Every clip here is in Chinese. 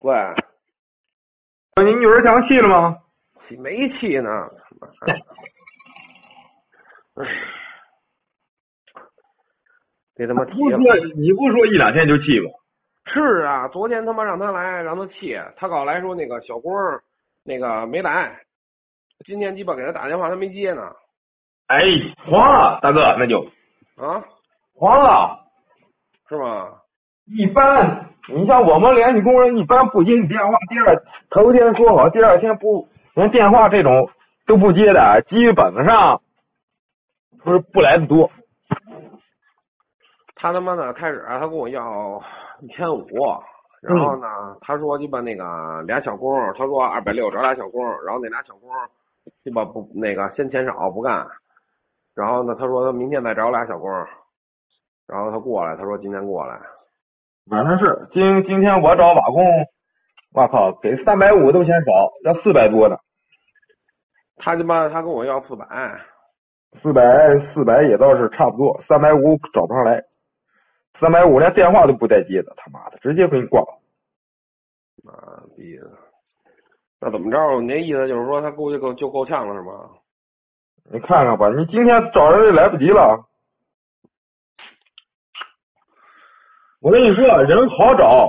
喂， 你女儿墙气了吗？ 气没气呢？给他妈提了。 你不说一两天就气吗？ 是啊，昨天他妈让他来，让他气，他刚来说那个小郭那个没来，今天鸡巴给他打电话他没接呢。 哎，黄了，大哥，那就啊， 黄了， 是吗？ 一般，你像我们联系工人，一般不接你电话，头天说好，第二天不，连电话这种都不接的，基本上不来的多。 他他妈的开始他跟我要1500，然后呢，他说鸡巴那个俩小工，他说260找俩小工，然后那俩小工鸡巴不那个嫌钱少不干，然后呢，他说他明天再找俩小工，然后他过来，他说今天过来。 反正是今天我找瓦工，我靠，给350都嫌少，要400多的。 他跟我要400。 400也倒是差不多，350找不上来，350连电话都不带接的，他妈的，直接给你挂了。 妈逼的！那怎么着？你那意思就是说他够呛了是吗？ 你看看吧，你今天找人也来不及了。我跟你说，人好找，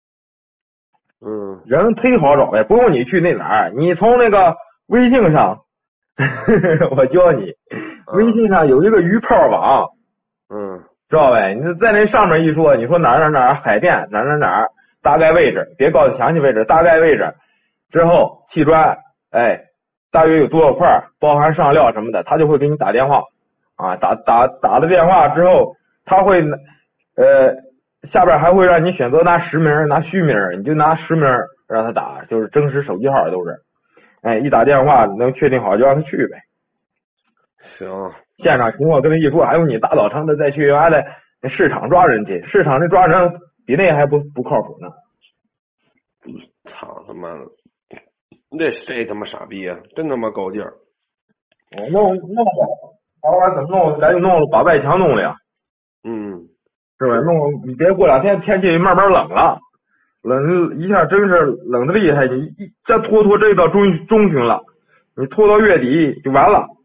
人忒好找，也不用你去那哪儿，你从那个微信上，我教你，微信上有一个鱼泡网，知道呗？你在那上面一说，你说哪儿海淀哪儿，大概位置，别告诉详细位置，大概位置之后砌砖，哎，大约有多少块，包含上料什么的，他就会给你打电话啊，打了电话之后，他会下边还会让你选择拿实名拿虚名，你就拿实名让他打，就是真实手机号都是，哎，一打电话能确定好就让他去呗。 行， 现场情况跟他一说，还有你大早晨的再去原来的市场抓人去，市场那抓人比那还不靠谱呢。 操他妈的！这谁他妈傻逼啊！真他妈够劲儿！ 我弄把怎么弄？赶紧弄了，把外墙弄了呀。是吧？你别过2天天气慢慢冷了，冷一下真是冷的厉害。你再拖这到中旬了，你拖到月底就完了。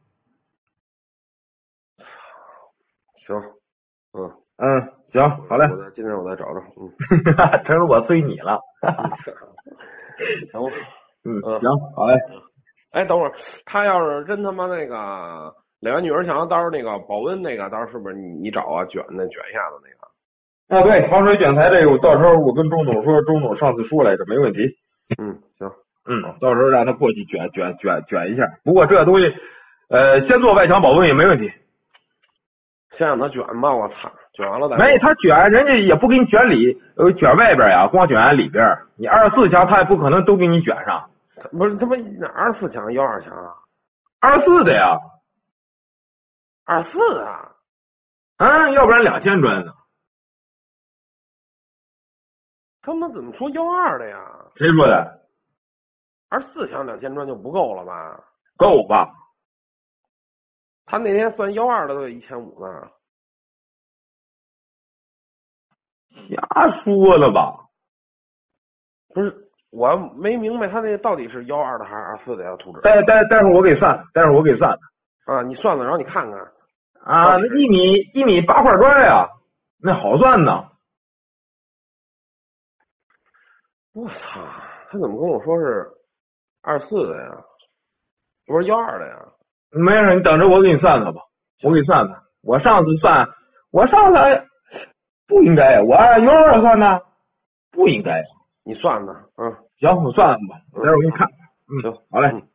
行， 行，好嘞。 今天我再找找。 成了我催你了。 行吧。 行，好嘞。 哎，等会儿他要是真他妈那个垒完女儿墙，到时候那个保温那个，到时候是不是你找啊？卷一下子那个。 对，防水卷材这个，到时候我跟钟总说，钟总上次说来着，没问题。 行。 到时候让他过去卷一下。不过这东西，先做外墙保温也没问题。 先让他卷吧，我操，卷完了再。 没，他卷，人家也不给你卷卷外边呀，光卷里边。你24墙他也不可能都给你卷上。 不是他妈哪24墙112墙啊 ？24的呀。 24啊？ 要不然2000砖呢？ 他们怎么说112的呀？ 谁说的 ？24墙2000砖就不够了吧？ 够吧？ 他那天算112的都得1500呢。 瞎说了吧？ 不是，我没明白他那到底是112的还是24的呀？图纸。 待会儿我给算。 啊，你算了，然后你看看。 啊，那1米8块砖呀，那好算呢。 我操，他怎么跟我说是24的呀？不是112的呀？ 没事，你等着我给你算算吧。我给你算算，我上次不应该，我按112算的，不应该。 你算算。 行，我算算吧。待会儿我给你看。 行， 好嘞。